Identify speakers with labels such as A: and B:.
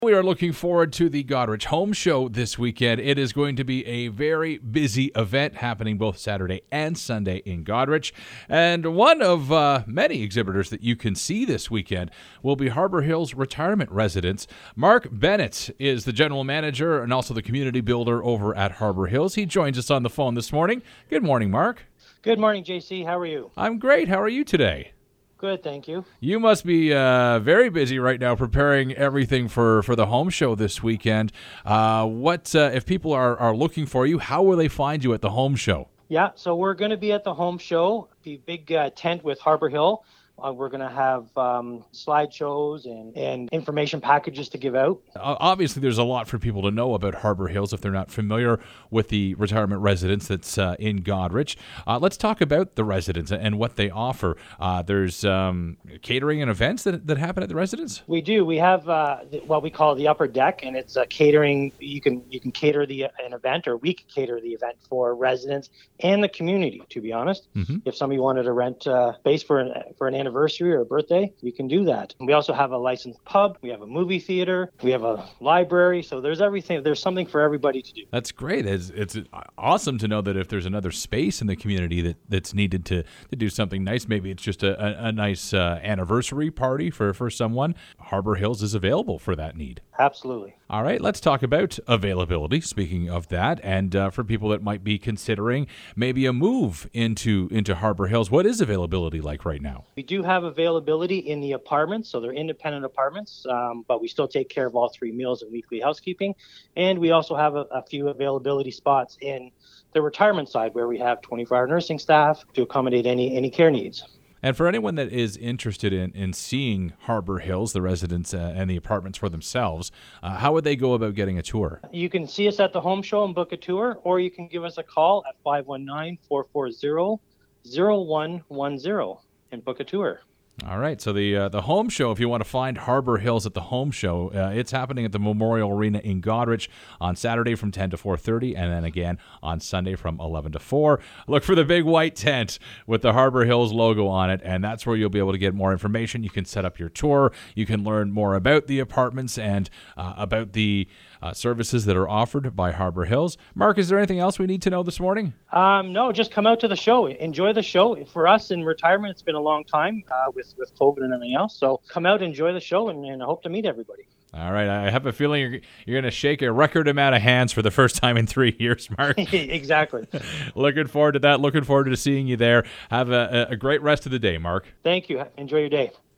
A: We are looking forward to the Goderich Home Show this weekend. It is going to be a very busy event happening both Saturday and Sunday in Goderich. And one of many exhibitors that you can see this weekend will be Harbour Hills retirement residents. Mark Bennett is the general manager and also the community builder over at Harbour Hills. He joins us on the phone this morning. Good morning, Mark.
B: Good morning, JC. How are you?
A: I'm great. How are you today?
B: Good, thank you.
A: You must be very busy right now preparing everything for the home show this weekend. If people are looking for you, how will they find you at the home show?
B: Yeah, so we're going to be at the home show, the big tent with Harbour Hill. We're going to have slideshows and information packages to give out.
A: Obviously, there's a lot for people to know about Harbour Hills if they're not familiar with the retirement residence that's in Goderich. Let's talk about the residence and what they offer. There's catering and events that happen at the residence?
B: We do. We have what we call the upper deck, and it's catering. You can cater an event, or we can cater the event for residents and the community, to be honest. Mm-hmm. If somebody wanted to rent space for an anniversary or a birthday, we can do that. And we also have a licensed pub, we have a movie theater, we have a library, so there's everything. There's something for everybody to do.
A: That's great. It's awesome to know that if there's another space in the community that's needed to do something nice, maybe it's just a nice anniversary party for someone, Harbour Hills is available for that need.
B: Absolutely.
A: All right, let's talk about availability, speaking of that, and for people that might be considering maybe a move into Harbour Hills, what is availability like right now?
B: We do have availability in the apartments, so they're independent apartments, but we still take care of all 3 meals and weekly housekeeping, and we also have a few availability spots in the retirement side where we have 24-hour nursing staff to accommodate any care needs.
A: And for anyone that is interested in seeing Harbour Hills, the residents and the apartments for themselves, how would they go about getting a tour?
B: You can see us at the home show and book a tour, or you can give us a call at 519-440-0110 and book a tour.
A: All right, so the home show, if you want to find Harbour Hills at the home show, it's happening at the Memorial Arena in Goderich on Saturday from 10 to 4:30, and then again on Sunday from 11 to 4. Look for the big white tent with the Harbour Hills logo on it, and that's where you'll be able to get more information. You can set up your tour. You can learn more about the apartments and about the services that are offered by Harbour Hills. Mark, is there anything else we need to know this morning?
B: No, just come out to the show. Enjoy the show. For us in retirement, it's been a long time with COVID and everything else. So come out, enjoy the show, and I hope to meet everybody.
A: All right. I have a feeling you're going to shake a record amount of hands for the first time in 3 years, Mark.
B: Exactly.
A: Looking forward to that. Looking forward to seeing you there. Have a great rest of the day, Mark.
B: Thank you. Enjoy your day.